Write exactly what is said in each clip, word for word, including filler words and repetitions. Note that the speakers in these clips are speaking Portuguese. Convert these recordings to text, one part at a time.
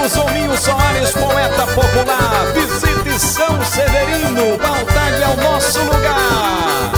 Marcos Ominho Soares, poeta popular. Visite São Severino, Baltade é o nosso lugar.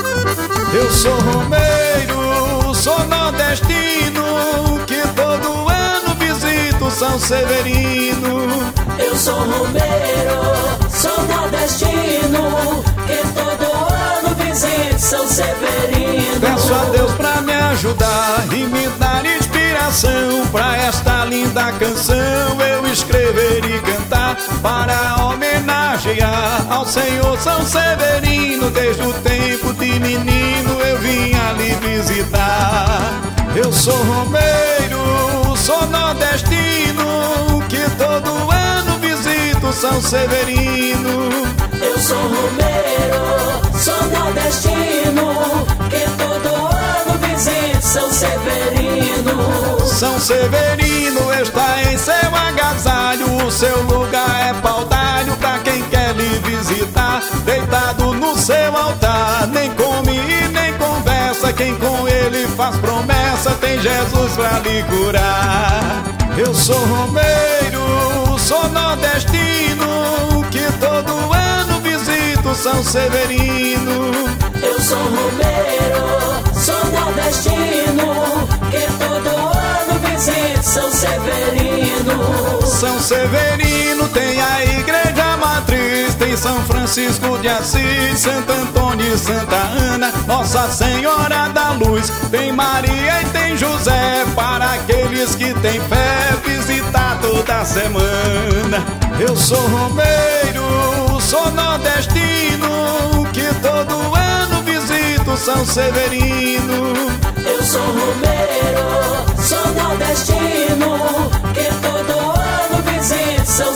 Eu sou romeiro, sou nordestino, que todo ano visito São Severino. Eu sou romeiro, sou nordestino, que todo ano visito São Severino. Peço a Deus pra me ajudar e me dar inspiração pra esta linda canção eu escrever e cantar, para homenagear ao Senhor São Severino. Desde o tempo de menino eu vim ali visitar. Eu sou romeiro, sou nordestino, que todo ano visito São Severino. Eu sou romeiro, sou nordestino, que todo ano visito São Severino. São Severino está em seu agasalho, o seu lugar é paudalho pra quem quer lhe visitar. Deitado no seu altar, nem come e nem conversa, quem com ele faz promessa tem Jesus pra lhe curar. Eu sou romeiro, sou nordestino, que todo ano visito São Severino. Eu sou romeiro, sou nordestino, que todo ano visito São Severino. São Severino tem a igreja matriz, tem São Francisco de Assis, Santo Antônio e Santa Ana, Nossa Senhora da Luz, tem Maria e tem José, para aqueles que têm fé visitar toda semana. Eu sou romeiro, sou nordestino, que todo ano visito São Severino. Eu sou romeiro, sou nordestino, que todo ano visito São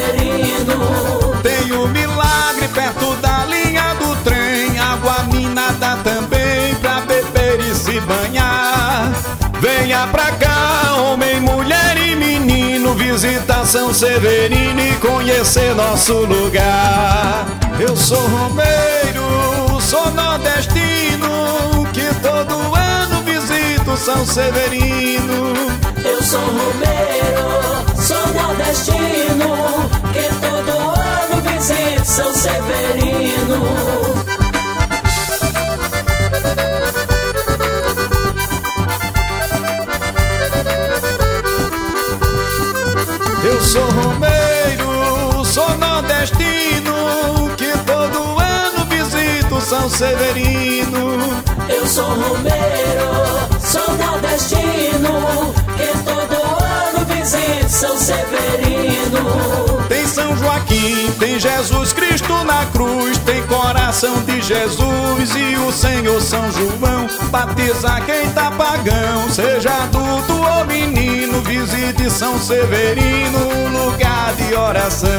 Severino. Tem um milagre perto da linha do trem, água minada também pra beber e se banhar. Venha pra cá, homem, mulher e menino, visitar São Severino e conhecer nosso lugar. Eu sou romeiro, sou nordestino, que todo ano visito São Severino. Eu sou romeiro, sou nordestino, que todo ano visito São Severino. Eu sou romeiro, sou nordestino, que todo ano visito São Severino. Eu sou romeiro, sou nordestino, que todo ano visito São Severino. Tem São Joaquim, tem Jesus Cristo na cruz, tem coração de Jesus e o Senhor São João, batizar quem tá pagão, seja adulto ou menino, visite São Severino, lugar de oração.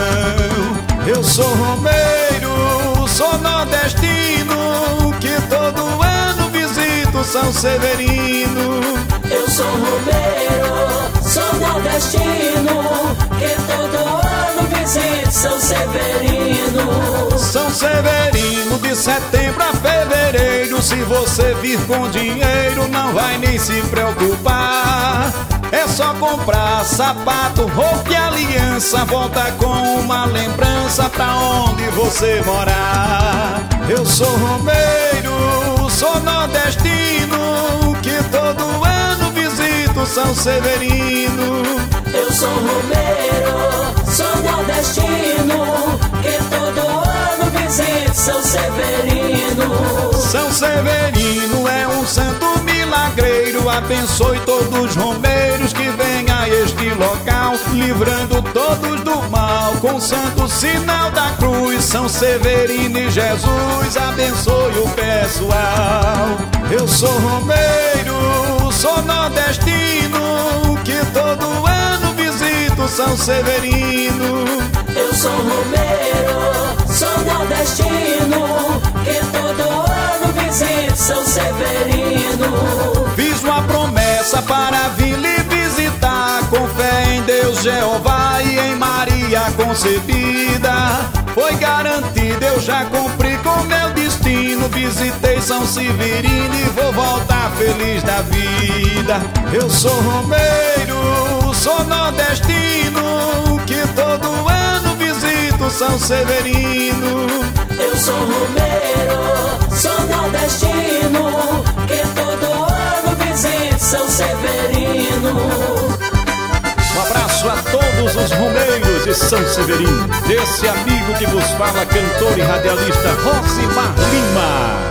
Eu sou romeiro, sou nordestino, que todo ano visito São Severino. Eu sou romeiro, sou nordestino, que todo ano visito São Severino. São Severino de setembro a fevereiro, se você vir com dinheiro não vai nem se preocupar. É só comprar sapato, roupa e aliança, volta com uma lembrança pra onde você morar. Eu sou romeiro, sou nordestino, que todo ano visito São Severino. Eu sou romeiro, sou nordestino, que todo ano visito São Severino. São Severino é um santo milagreiro, abençoe todos os romeiros que vêm a este local, livrando todos do mal, com o santo sinal da cruz. São Severino e Jesus, abençoe o pessoal. Eu sou romeiro, sou nordestino, que todo ano visito São Severino. Eu sou romeiro, sou nordestino, que todo ano visito São Severino. Fiz uma promessa para vir lhe visitar, com fé em Deus Jeová e em Maria concebida. Foi garantida, eu já cumpri com meu destino, visitei São Severino e vou voltar feliz da vida. Eu sou romeiro, sou nordestino, São Severino. Eu sou romeiro, sou nordestino, que todo ano visito São Severino. Um abraço a todos os romeiros de São Severino, desse amigo que vos fala, cantor e radialista Rosimar Lima.